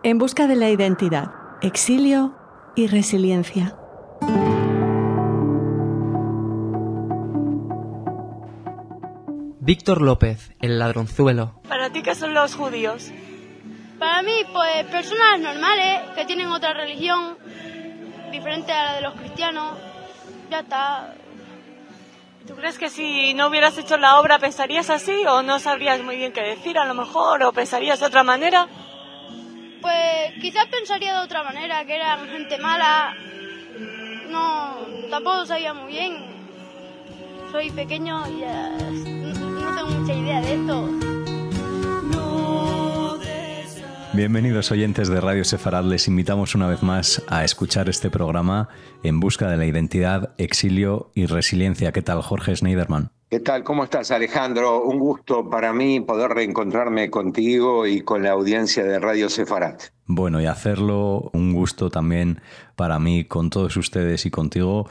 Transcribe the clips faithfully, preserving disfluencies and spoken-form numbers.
En busca de la identidad, exilio y resiliencia. Víctor López, el ladronzuelo. ¿Para ti qué son los judíos? Para mí, pues, personas normales que tienen otra religión diferente a la de los cristianos. Ya está. ¿Tú crees que si no hubieras hecho la obra pensarías así o no sabrías muy bien qué decir a lo mejor o pensarías de otra manera? Pues quizás pensaría de otra manera, que eran gente mala. No, tampoco sabía muy bien. Soy pequeño y ya no tengo mucha idea de esto. Bienvenidos oyentes de Radio Sefarad, les invitamos una vez más a escuchar este programa En busca de la identidad, exilio y resiliencia. ¿Qué tal, Jorge Schneiderman? ¿Qué tal? ¿Cómo estás, Alejandro? Un gusto para mí poder reencontrarme contigo y con la audiencia de Radio Sefarad. Bueno, y hacerlo un gusto también para mí con todos ustedes y contigo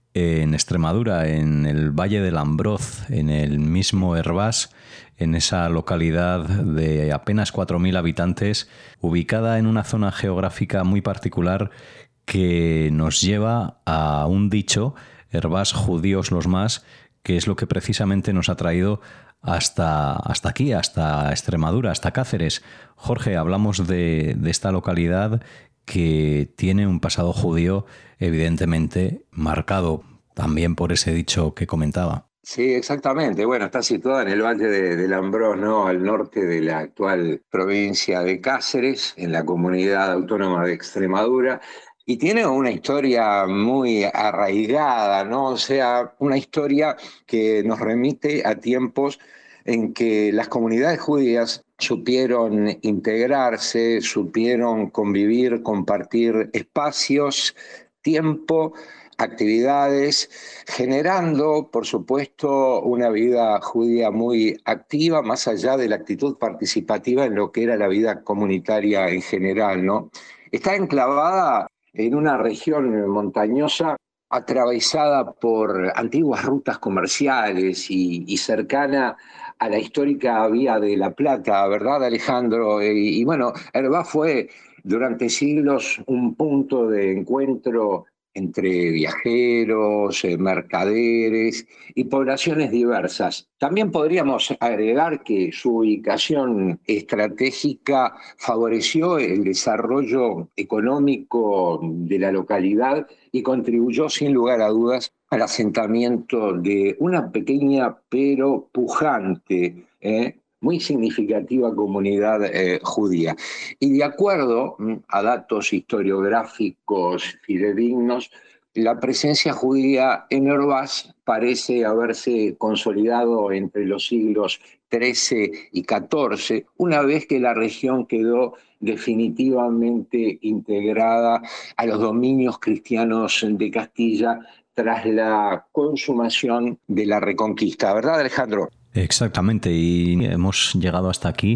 en Extremadura, en el Valle del Ambroz, en el mismo Hervás, en esa localidad de apenas cuatro mil habitantes, ubicada en una zona geográfica muy particular que nos lleva a un dicho, Hervás judíos los más, que es lo que precisamente nos ha traído hasta, hasta aquí, hasta Extremadura, hasta Cáceres. Jorge, hablamos de, de esta localidad que tiene un pasado judío evidentemente marcado también por ese dicho que comentaba. Sí, exactamente. Bueno, está situada en el Valle de, del Ambroz, ¿no? Al norte de la actual provincia de Cáceres, en la comunidad autónoma de Extremadura. Y tiene una historia muy arraigada, ¿no? O sea, una historia que nos remite a tiempos en que las comunidades judías supieron integrarse, supieron convivir, compartir espacios, tiempo, actividades, generando, por supuesto, una vida judía muy activa, más allá de la actitud participativa en lo que era la vida comunitaria en general, ¿no? Está enclavada en una región montañosa atravesada por antiguas rutas comerciales y, y cercana a la histórica Vía de la Plata, ¿verdad, Alejandro? Y, y bueno, Hervás fue durante siglos un punto de encuentro entre viajeros, eh, mercaderes y poblaciones diversas. También podríamos agregar que su ubicación estratégica favoreció el desarrollo económico de la localidad y contribuyó sin lugar a dudas al asentamiento de una pequeña pero pujante, eh, muy significativa comunidad eh, judía. Y de acuerdo a datos historiográficos fidedignos, la presencia judía en Hervás parece haberse consolidado entre los siglos trece y catorce, una vez que la región quedó definitivamente integrada a los dominios cristianos de Castilla tras la consumación de la Reconquista. ¿Verdad, Alejandro? Exactamente, y hemos llegado hasta aquí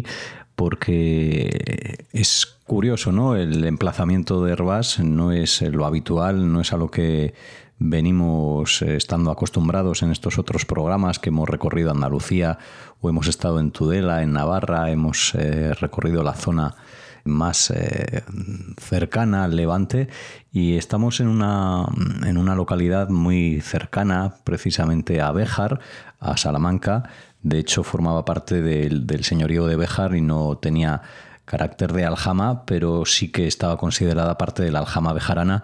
porque es curioso, ¿no? El emplazamiento de Hervás no es lo habitual, no es a lo que venimos estando acostumbrados en estos otros programas que hemos recorrido Andalucía o hemos estado en Tudela, en Navarra, hemos eh, recorrido la zona más eh, cercana al Levante y estamos en una, en una localidad muy cercana precisamente a Béjar, a Salamanca. De hecho formaba parte del, del señorío de Béjar y no tenía carácter de aljama, pero sí que estaba considerada parte de la aljama bejarana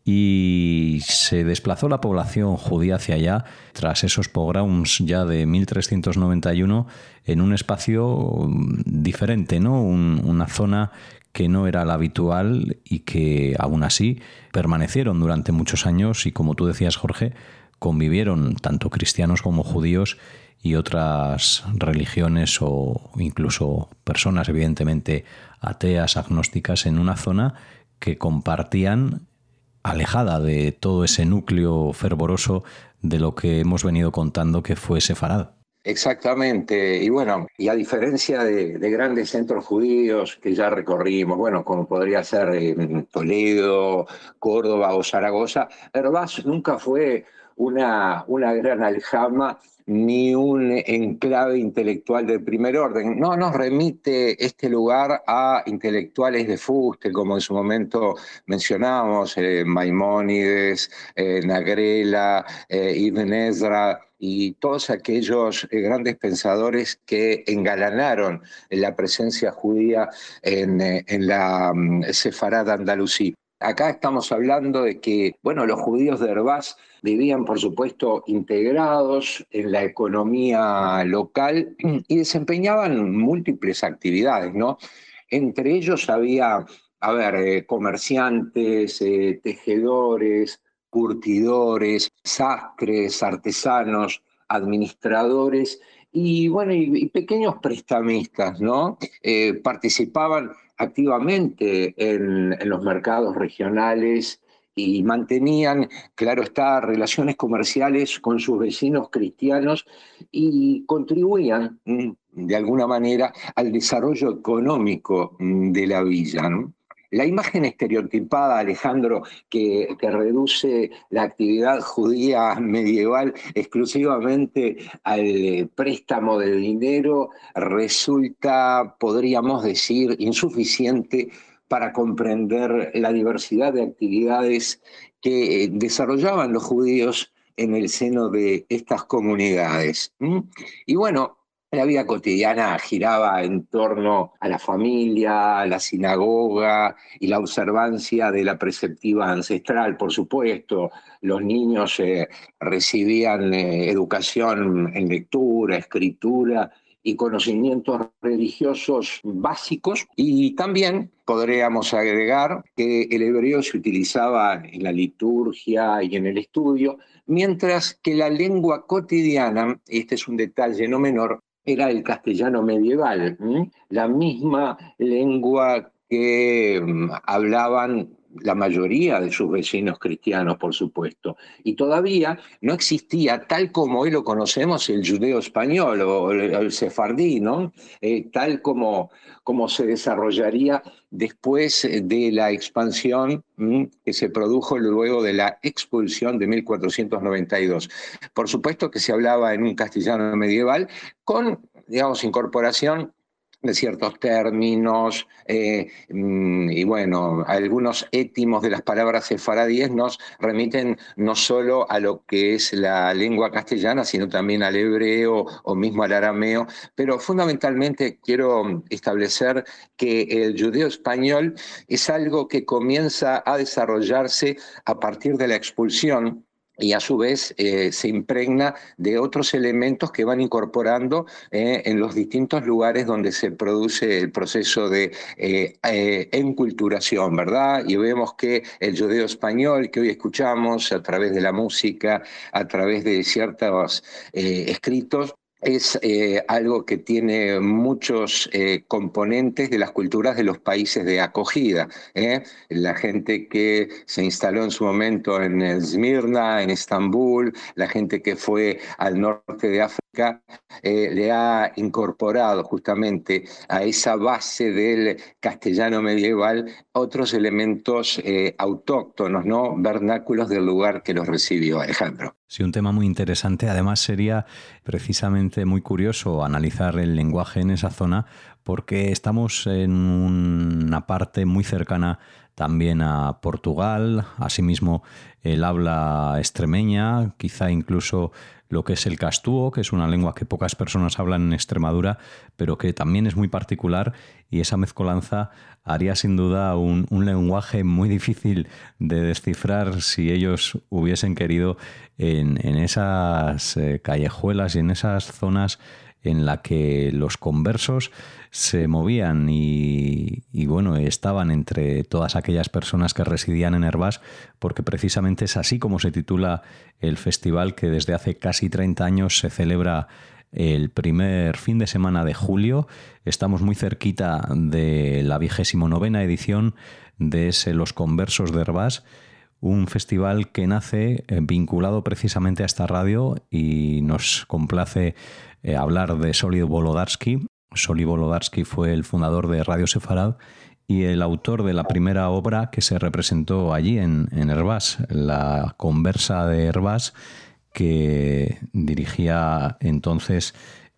y se desplazó la población judía hacia allá tras esos pogroms ya de mil trescientos noventa y uno en un espacio diferente, ¿no? Un, una zona que no era la habitual y que aún así permanecieron durante muchos años y, como tú decías, Jorge, convivieron tanto cristianos como judíos y otras religiones o incluso personas evidentemente ateas, agnósticas, en una zona que compartían, alejada de todo ese núcleo fervoroso de lo que hemos venido contando que fue Sefarad. Exactamente, y bueno, y a diferencia de, de grandes centros judíos que ya recorrimos, bueno, como podría ser eh, Toledo, Córdoba o Zaragoza, Hervás nunca fue una, una gran aljama ni un enclave intelectual del primer orden. No nos remite este lugar a intelectuales de fuste, como en su momento mencionábamos, eh, Maimónides, eh, Nagrela, eh, Ibn Ezra, y todos aquellos eh, grandes pensadores que engalanaron la presencia judía en, eh, en la um, Sefarad andalusí. Acá estamos hablando de que, bueno, los judíos de Hervás vivían, por supuesto, integrados en la economía local y desempeñaban múltiples actividades, ¿no? Entre ellos había, a ver, eh, comerciantes, eh, tejedores, curtidores, sastres, artesanos, administradores y, bueno, y, y pequeños prestamistas, ¿no? Eh, participaban activamente en, en los mercados regionales y mantenían, claro está, relaciones comerciales con sus vecinos cristianos y contribuían de alguna manera al desarrollo económico de la villa, ¿no? La imagen estereotipada, Alejandro, que, que reduce la actividad judía medieval exclusivamente al préstamo de dinero, resulta, podríamos decir, insuficiente para comprender la diversidad de actividades que desarrollaban los judíos en el seno de estas comunidades. ¿Mm? Y bueno, la vida cotidiana giraba en torno a la familia, a la sinagoga y la observancia de la preceptiva ancestral, por supuesto. Los niños eh, recibían eh, educación en lectura, escritura y conocimientos religiosos básicos, y también podríamos agregar que el hebreo se utilizaba en la liturgia y en el estudio, mientras que la lengua cotidiana, este es un detalle no menor, era el castellano medieval, ¿m? La misma lengua que um, hablaban la mayoría de sus vecinos cristianos, por supuesto. Y todavía no existía, tal como hoy lo conocemos, el judeo español o el, el sefardí, ¿no? Eh, tal como, como se desarrollaría después de la expansión ¿m? que se produjo luego de la expulsión de mil cuatrocientos noventa y dos. Por supuesto que se hablaba en un castellano medieval con, digamos, incorporación de ciertos términos, eh, y bueno, algunos étimos de las palabras sefaradíes nos remiten no solo a lo que es la lengua castellana, sino también al hebreo o mismo al arameo, pero fundamentalmente quiero establecer que el judeo español es algo que comienza a desarrollarse a partir de la expulsión y a su vez eh, se impregna de otros elementos que van incorporando eh, en los distintos lugares donde se produce el proceso de eh, eh, enculturación, ¿verdad? Y vemos que el judeo español que hoy escuchamos a través de la música, a través de ciertos eh, escritos, es eh, algo que tiene muchos eh, componentes de las culturas de los países de acogida. ¿eh? La gente que se instaló en su momento en Esmirna, en Estambul, la gente que fue al norte de África, eh, le ha incorporado justamente a esa base del castellano medieval otros elementos eh, autóctonos, ¿no? Vernáculos del lugar que los recibió. Alejandro. Sí, un tema muy interesante. Además sería precisamente muy curioso analizar el lenguaje en esa zona porque estamos en una parte muy cercana también a Portugal, asimismo el habla extremeña, quizá incluso lo que es el castúo, que es una lengua que pocas personas hablan en Extremadura, pero que también es muy particular, y esa mezcolanza haría sin duda un, un lenguaje muy difícil de descifrar si ellos hubiesen querido en, en esas eh, callejuelas y en esas zonas en la que los conversos se movían y, y bueno, estaban entre todas aquellas personas que residían en Hervás, porque precisamente es así como se titula el festival que desde hace casi treinta años se celebra el primer fin de semana de julio. Estamos muy cerquita de la vigésimo novena edición de ese Los Conversos de Hervás, un festival que nace vinculado precisamente a esta radio, y nos complace eh, hablar de Soli Wolodarski. Soli Wolodarski fue el fundador de Radio Sefarad y el autor de la primera obra que se representó allí en, en Hervás, la Conversa de Hervás, que dirigía entonces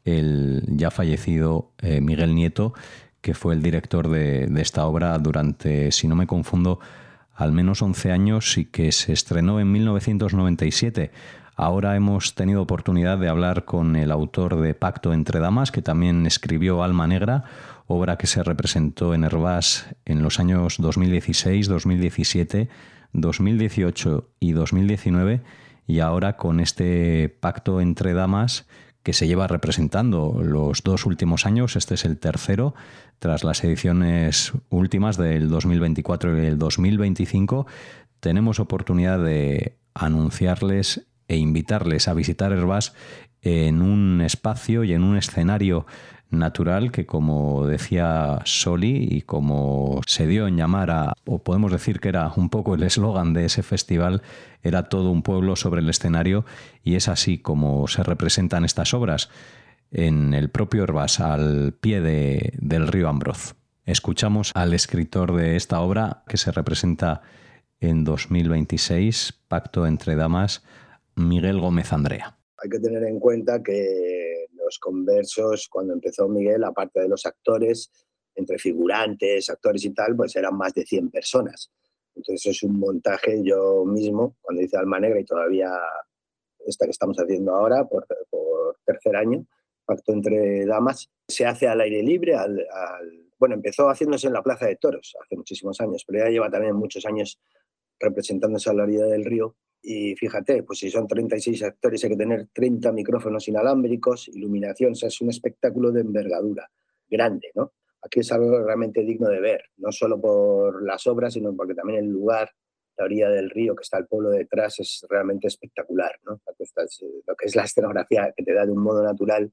el ya fallecido eh, Miguel Nieto, que fue el director de, de esta obra durante, si no me confundo, al menos once años, y que se estrenó en mil novecientos noventa y siete. Ahora hemos tenido oportunidad de hablar con el autor de Pacto entre Damas, que también escribió Alma Negra, obra que se representó en Hervás en los años dos mil dieciséis, dos mil diecisiete, dos mil dieciocho y dos mil diecinueve, y ahora con este Pacto entre Damas que se lleva representando los dos últimos años. Este es el tercero, tras las ediciones últimas del dos mil veinticuatro y el dos mil veinticinco. Tenemos oportunidad de anunciarles e invitarles a visitar Hervás en un espacio y en un escenario natural que, como decía Soli y como se dio en llamar a, o podemos decir que era un poco el eslogan de ese festival, era todo un pueblo sobre el escenario, y es así como se representan estas obras en el propio Hervás, al pie de, del río Ambroz. Escuchamos al escritor de esta obra que se representa en dos mil veintiséis, Pacto entre Damas, Miguel Gómez Andrea. Hay que tener en cuenta que los conversos, cuando empezó Miguel, aparte de los actores, entre figurantes, actores y tal, pues eran más de cien personas. Entonces es un montaje. Yo mismo, cuando hice Alma Negra, y todavía esta que estamos haciendo ahora, por, por tercer año, Pacto entre Damas, se hace al aire libre. Al, al, bueno, empezó haciéndose en la Plaza de Toros hace muchísimos años, pero ya lleva también muchos años representándose a la orilla del río. Y fíjate, pues si son treinta y seis actores, hay que tener treinta micrófonos inalámbricos, iluminación. O sea, es un espectáculo de envergadura grande, ¿no? Aquí es algo realmente digno de ver, no solo por las obras, sino porque también el lugar, la orilla del río, que está el pueblo detrás, es realmente espectacular, ¿no? Lo que es la escenografía que te da de un modo natural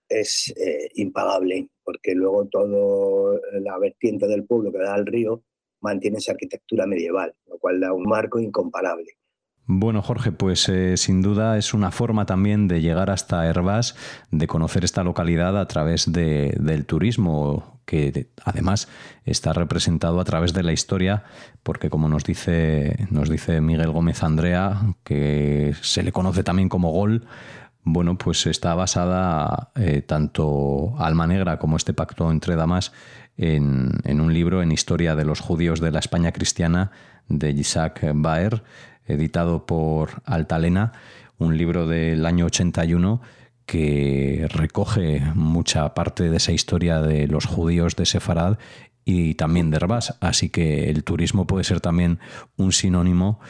es eh, impagable, porque luego toda la vertiente del pueblo que da al río mantiene esa arquitectura medieval, lo cual da un marco incomparable. Bueno, Jorge, pues eh, sin duda es una forma también de llegar hasta Hervás, de conocer esta localidad a través de, del turismo, que además está representado a través de la historia, porque como nos dice, nos dice Miguel Gómez Andrea, que se le conoce también como Gol, bueno, pues está basada eh, tanto Alma Negra como este Pacto entre Damas en, en un libro en historia de los judíos de la España cristiana de Isaac Baer, editado por Altalena, un libro del año ochenta y uno que recoge mucha parte de esa historia de los judíos de Sefarad y también de Hervás. Así que el turismo puede ser también un sinónimo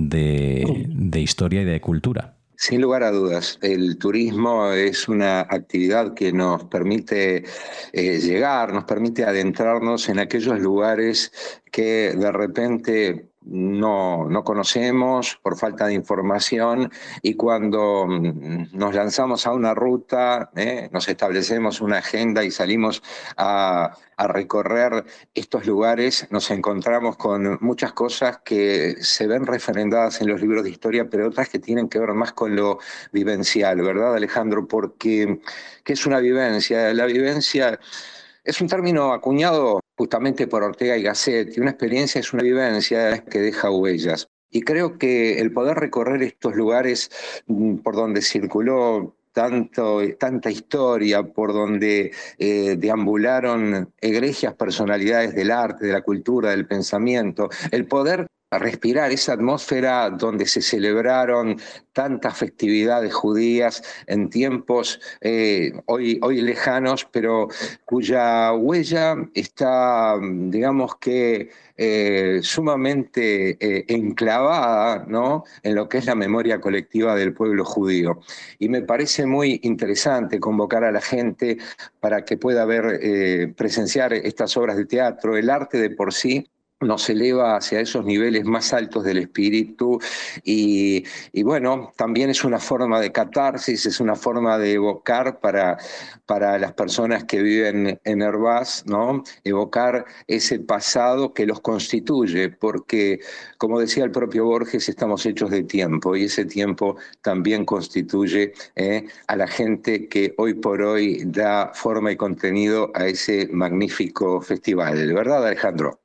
de, de historia y de cultura. Sin lugar a dudas, el turismo es una actividad que nos permite eh, llegar, nos permite adentrarnos en aquellos lugares que de repente no, no conocemos por falta de información, y cuando nos lanzamos a una ruta, eh, nos establecemos una agenda y salimos a, a recorrer estos lugares, nos encontramos con muchas cosas que se ven referendadas en los libros de historia, pero otras que tienen que ver más con lo vivencial, ¿verdad, Alejandro? Porque, ¿qué es una vivencia? La vivencia es un término acuñado justamente por Ortega y Gasset, y una experiencia es una vivencia que deja huellas. Y creo que el poder recorrer estos lugares por donde circuló tanto, tanta historia, por donde eh, deambularon egregias personalidades del arte, de la cultura, del pensamiento, el poder respirar esa atmósfera donde se celebraron tantas festividades judías en tiempos eh, hoy, hoy lejanos, pero cuya huella está, digamos que, eh, sumamente eh, enclavada, ¿no?, en lo que es la memoria colectiva del pueblo judío. Y me parece muy interesante convocar a la gente para que pueda ver, eh, presenciar estas obras de teatro. El arte de por sí nos eleva hacia esos niveles más altos del espíritu y, y bueno, también es una forma de catarsis, es una forma de evocar para, para las personas que viven en Hervás, ¿no?, evocar ese pasado que los constituye, porque, como decía el propio Borges, estamos hechos de tiempo, y ese tiempo también constituye eh, a la gente que hoy por hoy da forma y contenido a ese magnífico festival, ¿verdad, Alejandro?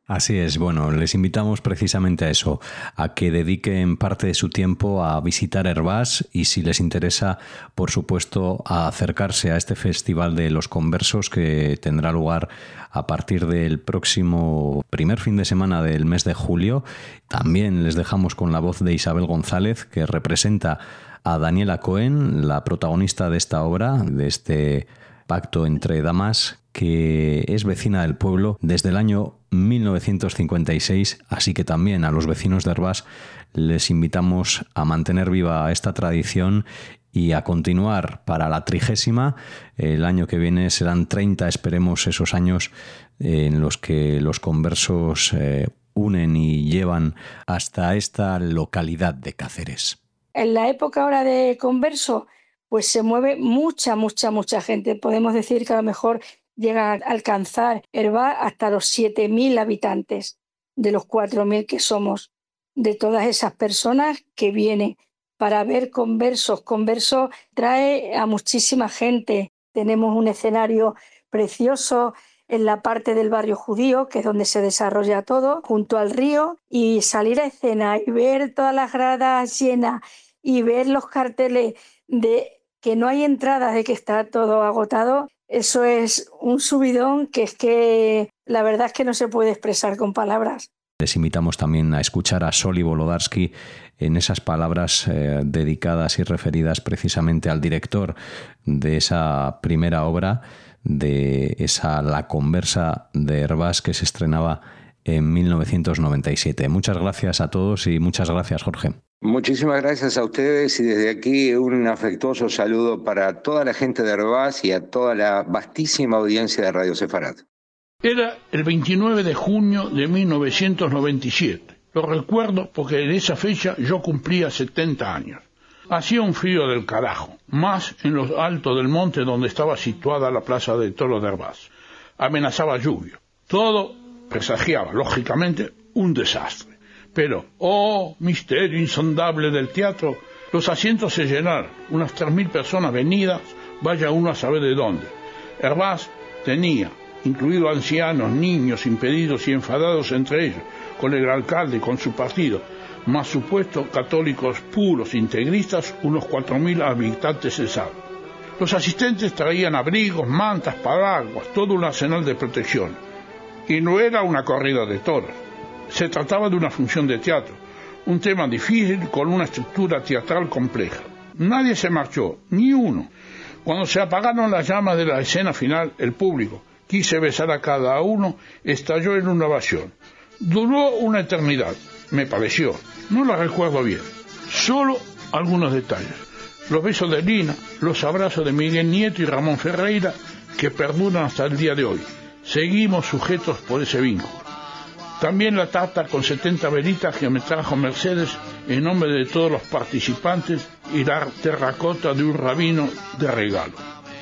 Así es, bueno, les invitamos precisamente a eso, a que dediquen parte de su tiempo a visitar Hervás y, si les interesa, por supuesto, a acercarse a este Festival de los Conversos que tendrá lugar a partir del próximo primer fin de semana del mes de julio. También les dejamos con la voz de Isabel González, que representa a Daniela Cohen, la protagonista de esta obra, de este pacto entre damas, que es vecina del pueblo desde el año mil novecientos cincuenta y seis, así que también a los vecinos de Hervás les invitamos a mantener viva esta tradición y a continuar para la trigésima. El año que viene serán treinta, esperemos, esos años en los que los conversos eh, unen y llevan hasta esta localidad de Cáceres. En la época ahora de converso, pues se mueve mucha, mucha, mucha gente. Podemos decir que a lo mejor llega a alcanzar Hervás hasta los siete mil habitantes de los cuatro mil que somos, de todas esas personas que vienen para ver conversos. Conversos trae a muchísima gente. Tenemos un escenario precioso en la parte del barrio judío, que es donde se desarrolla todo, junto al río, y salir a escena y ver todas las gradas llenas y ver los carteles de que no hay entradas, de que está todo agotado. Eso es un subidón que es que la verdad es que no se puede expresar con palabras. Les invitamos también a escuchar a Soli Volodarsky en esas palabras eh, dedicadas y referidas precisamente al director de esa primera obra, de esa La Conversa de Hervás, que se estrenaba en mil novecientos noventa y siete. Muchas gracias a todos y muchas gracias, Jorge. Muchísimas gracias a ustedes y desde aquí un afectuoso saludo para toda la gente de Hervás y a toda la vastísima audiencia de Radio Sefarat. Era el veintinueve de junio de mil novecientos noventa y siete. Lo recuerdo porque en esa fecha yo cumplía setenta años. Hacía un frío del carajo, más en lo alto del monte donde estaba situada la plaza de toros de Hervás. Amenazaba lluvia. Todo presagiaba, lógicamente, un desastre. Pero, oh, misterio insondable del teatro, los asientos se llenaron, unas tres mil personas venidas, vaya uno a saber de dónde. Hervás tenía, incluido ancianos, niños, impedidos y enfadados entre ellos, con el alcalde y con su partido, más supuestos católicos puros, integristas, unos cuatro mil habitantes cesados. Los asistentes traían abrigos, mantas, paraguas, todo un arsenal de protección. Y no era una corrida de toros. Se trataba de una función de teatro, un tema difícil con una estructura teatral compleja. Nadie se marchó, ni uno. Cuando se apagaron las llamas de la escena final, el público, quise besar a cada uno, estalló en una ovación. Duró una eternidad, me pareció. No la recuerdo bien. Solo algunos detalles. Los besos de Lina, los abrazos de Miguel Nieto y Ramón Ferreira, que perduran hasta el día de hoy. Seguimos sujetos por ese vínculo. También la tarta con setenta velitas que me trajo Mercedes en nombre de todos los participantes y la terracota de un rabino de regalo.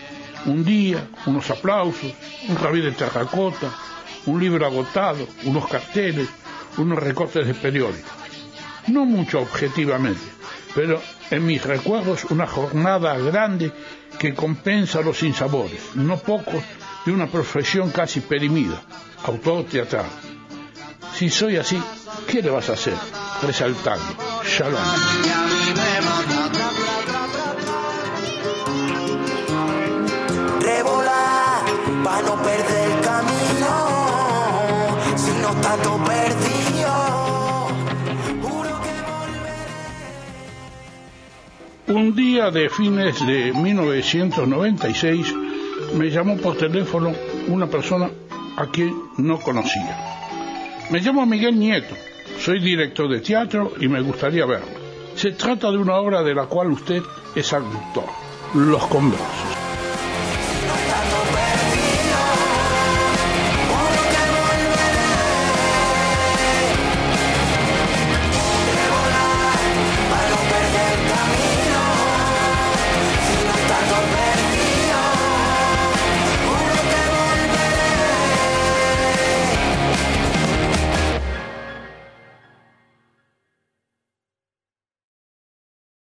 Un día, unos aplausos, un rabí de terracota, un libro agotado, unos carteles, unos recortes de periódicos. No mucho objetivamente, pero en mis recuerdos una jornada grande que compensa los sinsabores, no pocos, de una profesión casi perimida, autor teatral. Si soy así, ¿qué le vas a hacer? Resaltando. Shalom. Revolar para no perder el camino, si no está todo perdido, juro que volveré. Un día de fines de mil novecientos noventa y seis me llamó por teléfono una persona a quien no conocía. Me llamo Miguel Nieto, soy director de teatro y me gustaría verlo. Se trata de una obra de la cual usted es autor, Los Conversos.